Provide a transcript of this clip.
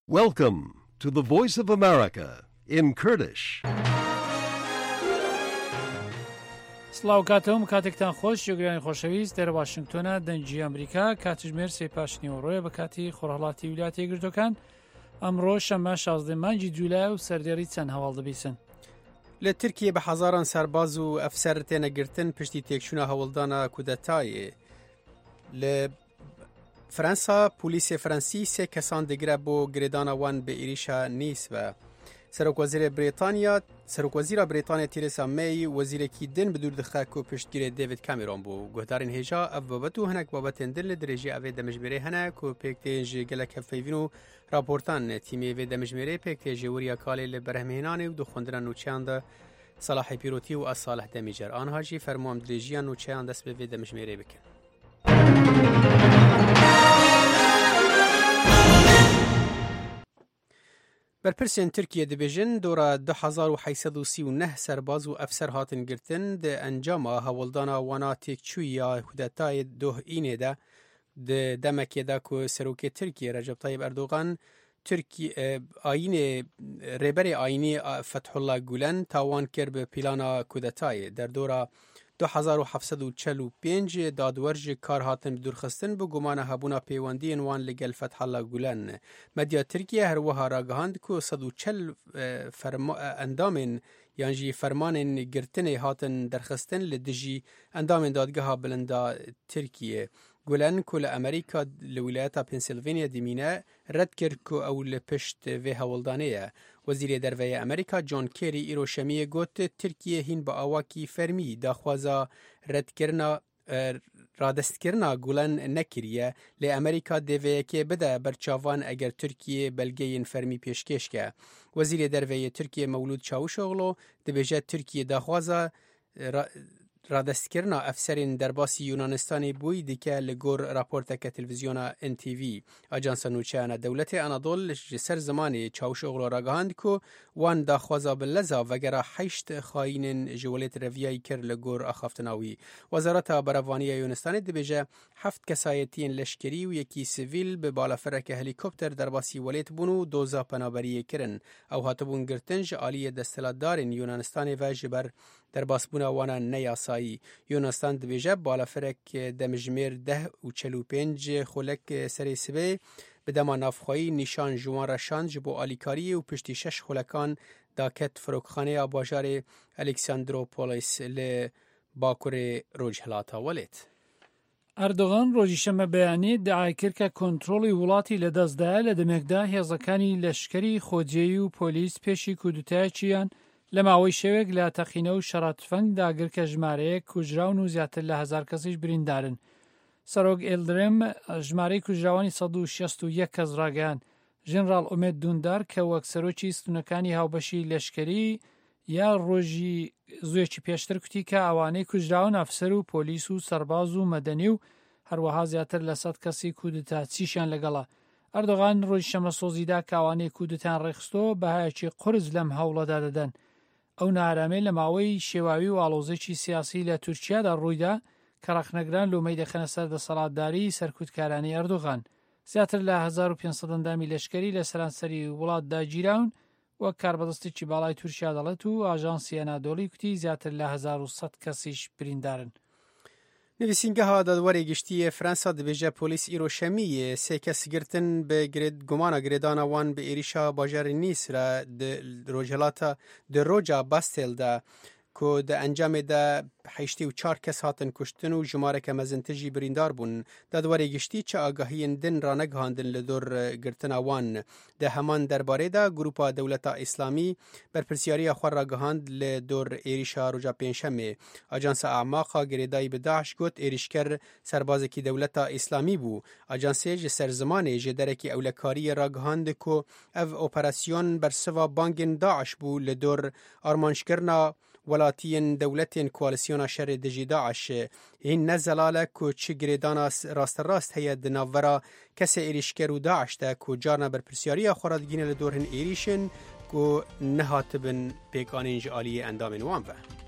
Welcome to the Voice of America in Kurdish. سلااو کاتەوە کاتێکتان خۆش جێگرانی خۆشەویست دەرە واشنگتۆنە دەنگی ئەمریکا کاتژمێر سێ پاشنی وڕۆیە بە کاتی خۆرهەڵاتی ویلایەتە یەکگرتووەکان ئەمڕۆ شەمە 16 مانگی جوولای و سەردێڕی چەند هەواڵ دەبیسن. لە تورکیە بە حەزاران سەرباز و ئەفسەر تێنەگرتن پشتی تێکچوونە هەوڵدانە کودەتایە. لە فرەنسا پۆلیسیە فەرەنسی سێ کەسان دەگرە بۆ گرێدانە وان بە ئێریشە نیس بە. سەرۆکوەزیرە بریتانیا تیرێسا مەی وەزیرێکی دن بە دووردخە و پشتگیرێ دێڤید کامێرۆن بوو. گۆدارین هێژا ئەف بابەت و هەنێک بابەتێن در لە درێژی ئەوێ دەمەژمێرەی هەنە و پێکتێژی گەلک هەفەیڤین و راپۆرتان تیمێ وێ دەمەژمێرەی پێکتێژی وریە کالێ لە بەرهەمهێنانی و دخواندنە نوچیاندا سەلاحی پیرۆتی و ئەساڵح دەمیجەر ئانهاژی فەرموام درێژیان نوچیان دەست بە وێ دەمەژمێرەی بکەن. بەرپرسێن تورکیە دەبێژن دۆرە 2839 سەرباز و ئەفسەر هاتن گرتن دە ئەنجاما هەوڵدانە وانا تێکچوویە کودەتای دۆهئینێدا دەمەکێدا کو سەرۆکێ تورکیە ڕەجەب تایب ئەردۆغان ئاینێ ڕێبەرێ ئاینی فتحوڵا گولەن تاوان کرد بە پیلانە کودەتایە دەردۆرە 2745 دادوەرژ کار هاتن دوورخستن بۆ گومانە هەبوونا پەیوەندیên وان لەگەل فتحوڵا گولەن. مەدیا تورکیە هەروەها ڕاگەهاند کو 140 ئەندامên یان jî fermanên girtinê hatin derxistin li dijî endamên dadgeha bilinda Tirkiyê. Gulen ku li Amerîka li wilayeta Pennsylvania dimîne red kir ku ew li pişt vê hewildanê ye. Wezîrê derveyê Amerîka John Kerry îro şemiyê got Tirkiye hîn bi awakî fermî daxwaza radestkirina Gulen nekiriye lê Amerîka dêveyekê bide berçavan eger Tirkiye belgeyên fermî pêşkêşke. Wezîrê derveyê Tirkiye Mevlûd Çavuşoğlu dibêje Tirkiye daxwaza radestkirina efserên derbasî Yunanistanê bûyî dike li gor raporteke televîzyona NTV. Ajansa Nûçeyana Dewletê Anadol ji ser zimanê Çavuşoğlu ragihand ku wan daxwaza bi leza vegera 8 xayînên ji welêt reviyayî kir li gor axaftina wî. Wezareta Berevaniya Yunistanê dibêje 7 kesayetiyên leşkerî û yekî sivîl bi balafereke helîkopter derbasî welêt bûn û doza penaberiyê kirin. Ew hatibûn girtin ji aliyê desthilatdarên Yunanistanê ve ji ber derbasbûna wana neyasayî. Yunanistan dibêje balaferek demijmêr 10 û 45 xulek serê sibê bi dema navxwayî nîşan ji wan re şand ji bo alîkariyê û piştî 6 xulekan daket firokxaneya bajarê Aleksandropolis li bakurê Rojhilata Welêt. ئەردۆغان ڕۆژی شەمە بەیانێ دەعای کرد کە کۆنتڕۆڵی وڵاتی لەدەستدایە لە دەمێکدا هێزەکانی لەشکەری خۆجێیی و پۆلیس پێشی کودتایەکیان لە ماوەی شەوێک لە تەقینە و شەڕاتفەنگ داگر کە ژمارەیە کوژراون و زیاتر لە 1000 کەسیش بریندارن. سەرۆک ئێلدرێم ژمارەی کوژراوانی 161 کەس ڕاگەیان. ژێنراڵ ئومێد دوندار کە وەک سەرۆکی ستونەکانی هاوبەشی لەشکەری یا ڕۆژی زوێکی پێشتر کوتی کە ئەوانەی کوژراون ئەفسەر و پۆلیس و سەرباز و مەدەنی و هەروەها زیاتر لە 100 کەسی کودتا چیشیان لەگەڵا. ئەردۆغان ڕۆژی شەمە سۆزیدا کە ئەوانەی کودتان ڕێخستەوە بەهایەکی قورس لەم هەوڵەدا دەدەن. ئەو نارامەی لە ماوەی شێواوی و ئاڵۆزێکی سیاسی لە تورکیادا ڕوویدا کە ڕەخنەگران لۆمەی دەخەنە سەر دەسەڵاتداری سەرکوتکارانی ئەردۆغان. زیاتر لە 1500 ئەندامی لەشکەری لە سەرانسەری وڵاتدا گیراون وەک کاربەدەستێکی باڵای تورکیا دەڵێت و ئاژانسی ئەنادۆڵی کوتی زیاتر لە 1100 کەسیش بریندارن. نویسینگەها دادوەری گشتیە فرەنسا دەبێژە پۆلیس ئیرۆ شەمیە سێ کەس گرتن بە گومانە گرێدانە وان بە ئێریشا باژارێ نیس را ڕۆژهەڵاتە ڕۆژا باستێلدا کو د ئەنجامێدا 84 کەس هاتن کوشتن و ژمارەکە مەزنتژی بریندار بوون. دادوەری گشتی چه ئاگاهیên din ڕانەگەهاندن لە دۆر گرتنا وان. د هەمان دەربارەیدا گروپا دەولەتا ئیسلامی بەرپرسیاریە خۆ ڕاگەهاند لە دۆر ئێریشا ڕۆژا پێنجشەمێ. ئاجانسا ئەعماقا گرێدایی بە داعش گوت ئێریشکەر سەربازێکی دەولەتا ئیسلامی بوو. ئاجانسێ ji ser zimanê ji derekî ewlekariyê ragihand ku ev operasyon berseva bangên Daeş bû li dor armanjkirina welatiyên dewletên koalisyona şerê dijî Daeş hîn ne zelale ku çi girêdana rasterast heye di navbera kesê êrişker û Daeş de ku carna berpirsyariya xwe ra digîne li dor hin êrişin ku nehatibin pêkanên ji aliyê endamên wan ve.